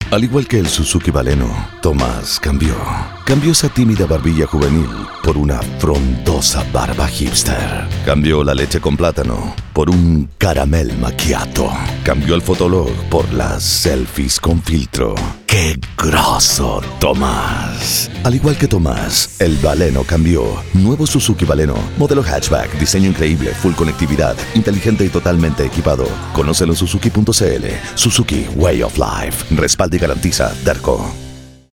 Al igual que el Suzuki Baleno, Tomás cambió. Cambió esa tímida barbilla juvenil por una frondosa barba hipster. Cambió la leche con plátano por un caramel macchiato. Cambió el fotolog por las selfies con filtro. ¡Qué grosso, Tomás! Al igual que Tomás, el Baleno cambió. Nuevo Suzuki Baleno, modelo hatchback, diseño increíble, full conectividad, inteligente y totalmente equipado. Conócelo en suzuki.cl. Suzuki Way of Life. Respalda y garantiza Derco.